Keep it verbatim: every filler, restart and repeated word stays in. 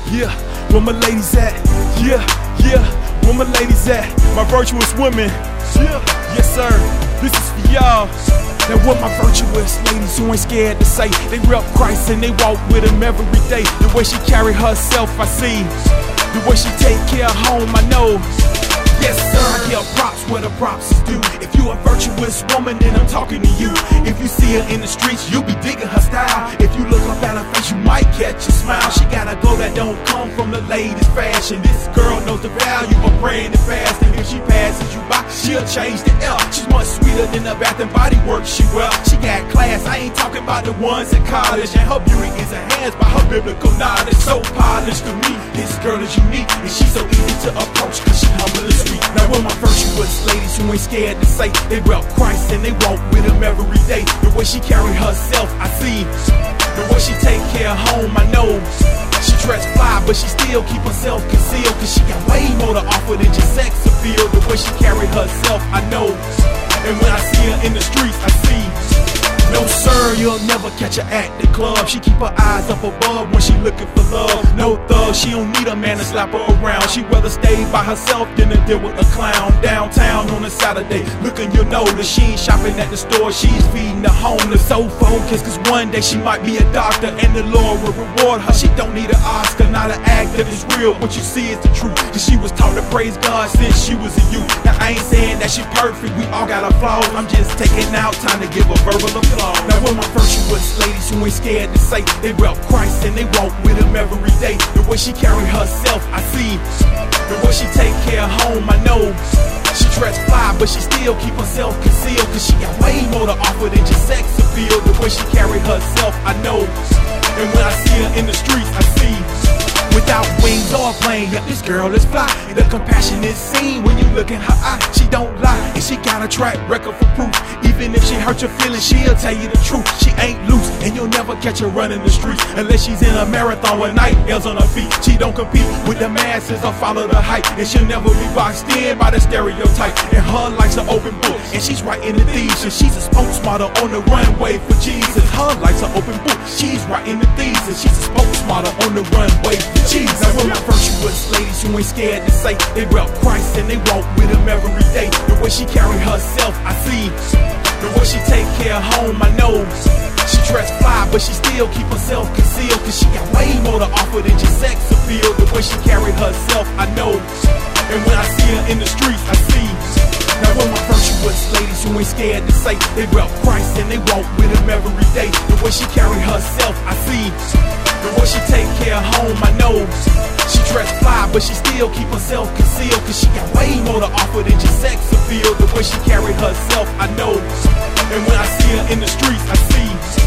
Yeah, where my ladies at? Yeah, yeah, where my ladies at? My virtuous women. Yeah, yes sir, this is for y'all. Now what my virtuous ladies who ain't scared to say they rep Christ and they walk with him every day. The way she carry herself I see, the way she take care of home I know. Yes sir, I give props where the props is due. If you a virtuous woman then I'm talking to you. If you see her in the streets you'll be digging her style. If you look up at her face you might catch a smile. She got a glow that don't come from the latest fashion. This girl knows the value of praying and fasting. If she passes you by she'll change the air. She's much sweeter than the Bath and Body Works she wear. She got class, I ain't talking about the ones in college. And her beauty is enhanced by her biblical knowledge. So polished to me, this girl is unique. And she's so easy to approach cause she humble and sweet. Now with my virtuous ladies who ain't scared to say they rep Christ and they walk with him every day. The way she carry herself I see, the way she take care of home I know. She dress fly but she still keep herself concealed cause she got way more to offer than just sex appeal. The way she carry herself I know, and when I see her in the streets I see. No sir, you'll never catch her at the club. She keep her eyes up above when she looking for love. No thug, she don't need a man to slap her around. She rather stay by herself than to deal with a clown. Downtown on a Saturday, looking you'll know that she ain't shopping at the store. She's feeding the homeless. So focused cause one day she might be a doctor and the Lord will reward her. She don't need an Oscar, not an actor, it's real. What you see is the truth, cause she was taught to praise God since she was a youth. Now I ain't saying that she perfect, we all got our flaws. I'm just taking out time to give a verbal applause. Now with my virtuous ladies who ain't scared to say they rep Christ and they walk with him every day. The way she carry herself I see, the way she take care of home I know. She dress fly but she still keep herself concealed cause she got way more to offer than just sex appeal. The way she carry herself I know, and when I see her in the streets I see. Without wings or a plane, yeah, this girl is fly. The compassion is seen when you look in her eye. She don't lie, and she got a track record for proof. Even if she hurt your feelings, she'll tell you the truth. She ain't loose, and you'll never catch her running the streets unless she's in a marathon with night nails on her feet. She don't compete with the masses or follow the hype, and she'll never be boxed in by the stereotype. And her life's an open book, and she's writing the thieves. And she's a spokesmodel on the runway for Jesus. Her life's an open book, she's writing the thieves, and she's a spokesmodel on the runway for Jesus. Now with my virtuous ladies who ain't scared to say they rep Christ and they walk with him every day. The way she carry herself I see, the way she take care of home I know. She dress fly but she still keep herself concealed cause she got way more to offer than just sex appeal. The way she carry herself I know, and when I see her in the streets I see. Now with my virtuous ladies who ain't scared to say they rep Christ and they walk with him every day. The way she carry herself I see, the way she take care of home I know. She dress fly but she still keep herself concealed cause she got way more to offer than just sex appeal. The way she carry herself I know, and when I see her in the streets I see.